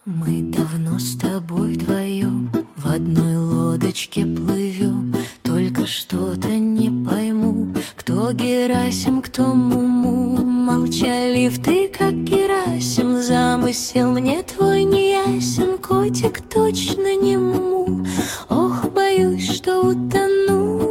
Мы давно с тобой вдвоем в одной лодочке плывем. Только что-то не пойму, кто Герасим, кто Муму. Молчалив ты, как Герасим, замысел мне твой не ясен. Котик точно не Муму, ох, боюсь, что утону.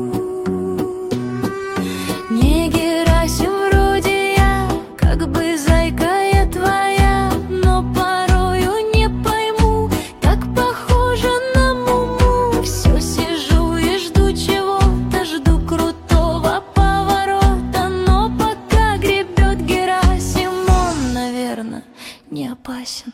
Не Герасим вроде я, как бы зайка я твоя, но порою не пойму, так похожа на Муму. Все сижу и жду чего-то, жду крутого поворота, но пока гребет Герасим, он, наверно, не опасен.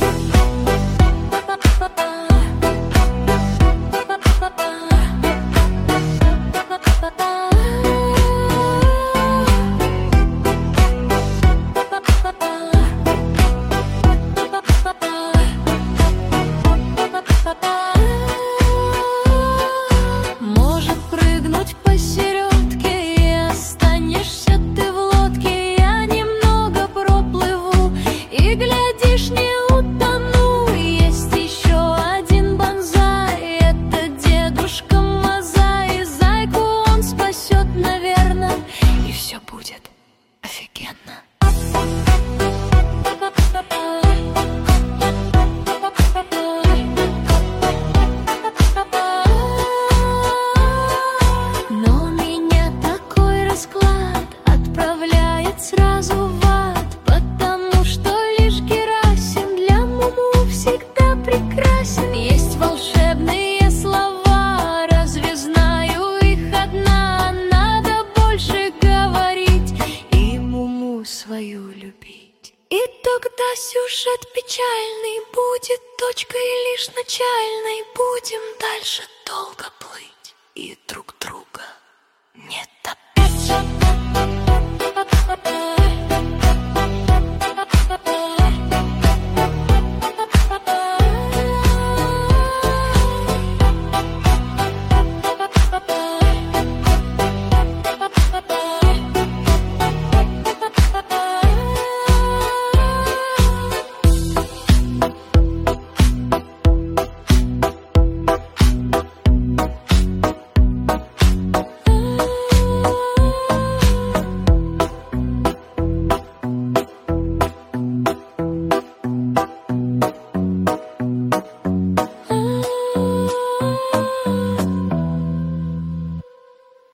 Может прыгнуть посередке, и останешься ты в лодке. Я немного проплыву, и, глядишь, не утону. Есть еще один бонзай, это дедушка Мазай. Зайку он спасет, наверно, и все будет офигенно. Но меня такой расклад отправляет сразу в ад, потому что лишь Герасим для Муму всегда прекрасен. Есть волшебные слова, разве знаю их одна? Надо больше говорить и Муму свою любить. И тогда сюжет печальный будет точкой лишь начальной. Будем дальше долго плыть и друг